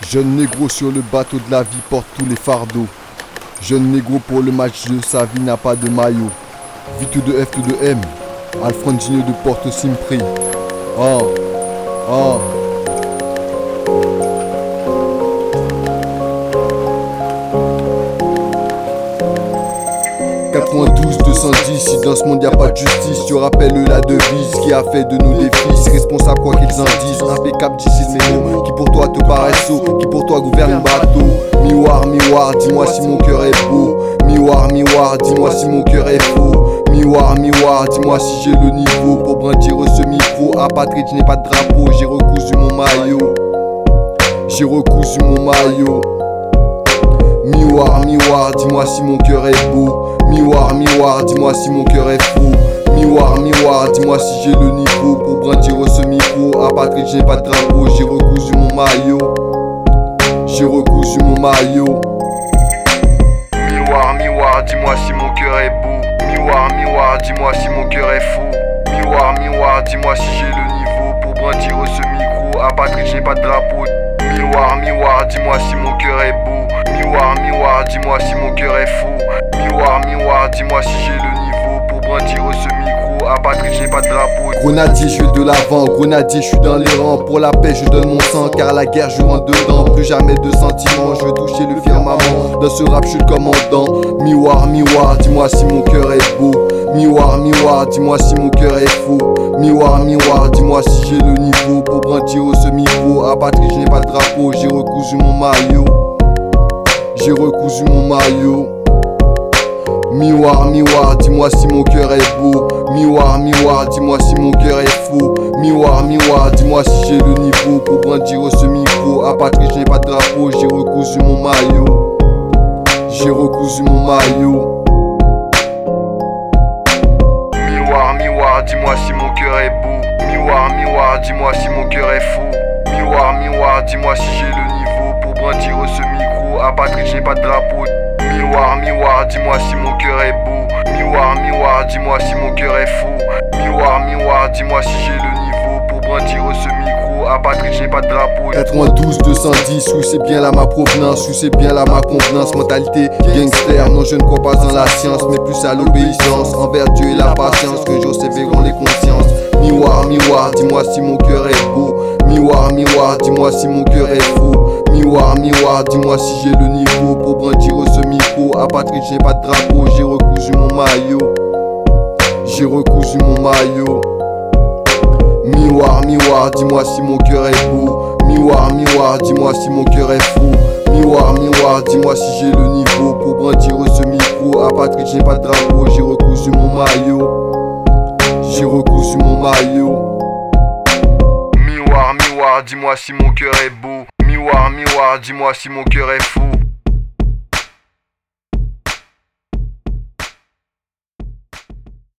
Jeune négro sur le bateau de la vie porte tous les fardeaux. Jeune négro pour le match de sa vie n'a pas de maillot. Vie tout de F tout de M. Alfredinho de Porto Simpri. Ah, ah. 92, 210, si dans ce monde y'a pas de justice, je rappelle la devise qui a fait de nous des fils responsables quoi qu'ils en disent. Impeccable d'ici mes mots, qui pour toi te paraissent sots, qui pour toi gouverne le bateau. Miroir, miroir, dis-moi si mon cœur est beau. Miroir, miroir, dis-moi si mon cœur est faux. Miroir, miroir, dis-moi si j'ai le niveau pour brandir ce micro. Apatride, je n'ai pas de drapeau, j'ai recousu mon maillot. J'ai recousu mon maillot. Miroir, miroir, dis-moi si mon cœur est beau. Miroir, miroir, dis-moi si mon cœur est faux. Miroir, miroir, dis-moi si j'ai le niveau pour brandir ce micro. Apatride, je n'ai pas de drapeau, j'ai recousu mon maillot. J'ai recousu mon maillot. Miroir, miroir, dis-moi si mon cœur est beau. Miroir, miroir, dis-moi si mon cœur est faux. Miroir, miroir, dis-moi si j'ai le niveau pour brandir ce micro. Apatride, je n'ai pas de drapeau. Miroir, miroir, dis-moi si mon cœur est beau. Miroir, miroir, dis-moi si mon cœur est faux. Miroir, miroir, dis-moi si j'ai le niveau pour brandir ce micro. Apatride, j'ai pas de drapeau. Grenadier, je vais de l'avant. Grenadier, je suis dans les rangs. Pour la paix, je donne mon sang. Car la guerre, je rentre dedans. Plus jamais de sentiments. Je veux toucher le firmament. Dans ce rap, je suis le commandant. Miroir, miroir, dis-moi si mon cœur est beau. Miroir, miroir, dis-moi si mon cœur est faux. Miroir, miroir, dis-moi si j'ai le niveau pour brandir ce micro. Apatride, je n'ai pas de drapeau. J'ai recousu mon maillot. J'ai recousu mon maillot. Miroir, miroir, dis-moi si mon cœur est beau. Miroir, miroir, dis-moi si mon cœur est faux. Miroir, miroir, dis-moi si j'ai le niveau pour brandir ce micro. Apatride, je n'ai pas de drapeau, j'ai recousu mon maillot. J'ai recousu mon maillot. Miroir, miroir, dis-moi si mon cœur est beau. Miroir, miroir, dis-moi si mon cœur est faux. Miroir, miroir, dis-moi si j'ai le niveau pour brandir ce micro. Apatride, je n'ai pas de drapeau. Miroir, miroir, dis-moi si mon cœur est beau. Miroir, miroir, dis-moi si mon cœur est faux. Miroir, miroir, dis-moi si j'ai le niveau pour brandir ce micro. Apatride, j'ai pas de drapeau. 92, 210, oui c'est bien là ma provenance, oui c'est bien là ma convenance. Mentalité gangster, non je ne crois pas en la science, mais plus à l'obéissance envers Dieu et la patience. Que Dieu sévéreront les consciences. Miroir, miroir, dis-moi si mon cœur est beau. Miroir, miroir, dis-moi si mon cœur est faux. Miroir, miroir, dis-moi si j'ai le niveau pour brandir ce micro. Apatride, j'ai pas de drapeau, j'ai recousu mon maillot. J'ai recousu mon maillot. Miroir, miroir, dis-moi si mon cœur est beau. Miroir, miroir, dis-moi si mon cœur est faux. Miroir, miroir, dis-moi si j'ai le niveau pour brandir ce micro. Apatride, j'ai pas de drapeau, j'ai recousu mon maillot. J'ai recousu mon maillot. Miroir, miroir, dis-moi si mon cœur est beau. Miroir, miroir, dis-moi si mon cœur est faux.